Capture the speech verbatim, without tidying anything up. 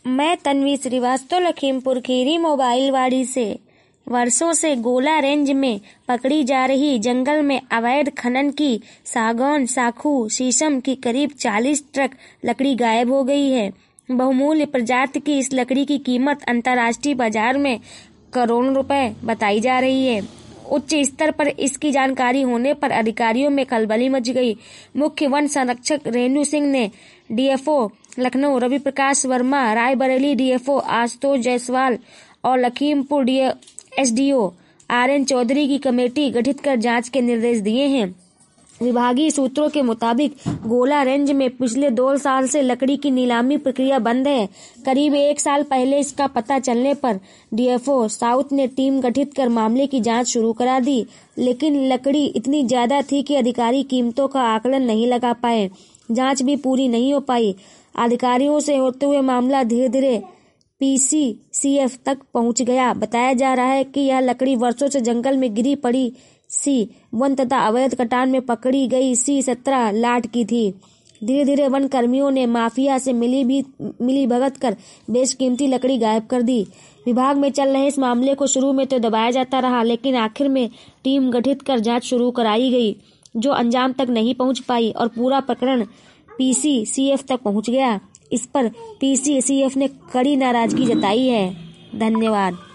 मैं तन्वी श्रीवास्तव लखीमपुर खीरी मोबाइल वाड़ी से। वर्षों से गोला रेंज में पकड़ी जा रही जंगल में अवैध खनन की सागौन, साखू, शीशम की करीब चालीस ट्रक लकड़ी गायब हो गई है। बहुमूल्य प्रजाति की इस लकड़ी की कीमत अंतर्राष्ट्रीय बाजार में करोड़ों रुपए बताई जा रही है। उच्च स्तर पर इसकी जानकारी होने पर अधिकारियों में खलबली मच गई। मुख्य वन संरक्षक रेणु सिंह ने डीएफओ लखनऊ रवि प्रकाश वर्मा, रायबरेली डीएफओ आशुतोष जायसवाल और Lakhimpur SDO R N Chaudhary की कमेटी गठित कर जांच के निर्देश दिए हैं। विभागीय सूत्रों के मुताबिक गोला रेंज में पिछले दो साल से लकड़ी की नीलामी प्रक्रिया बंद है। करीब एक साल पहले इसका पता चलने पर डीएफओ साउथ ने टीम गठित कर मामले की जांच शुरू करा दी, लेकिन लकड़ी इतनी ज्यादा थी कि अधिकारी कीमतों का आकलन नहीं लगा पाए। जांच भी पूरी नहीं हो पाई। अधिकारियों से होते हुए मामला धीरे धीरे पीसीसीएफ तक पहुंच गया। बताया जा रहा है कि यह लकड़ी वर्षों से जंगल में गिरी पड़ी सी वन तथा अवैध कटान में पकड़ी गई सी सत्रह लाट की थी। धीरे धीरे वन कर्मियों ने माफिया से मिली भी मिली भगत कर बेशकीमती लकड़ी गायब कर दी। विभाग में चल रहे इस मामले को शुरू में तो दबाया जाता रहा, लेकिन आखिर में टीम गठित कर जांच शुरू कराई गई, जो अंजाम तक नहीं पहुंच पाई और पूरा प्रकरण पीसीसीएफ तक पहुंच गया। इस पर पीसीसीएफ ने कड़ी नाराजगी जताई है। धन्यवाद।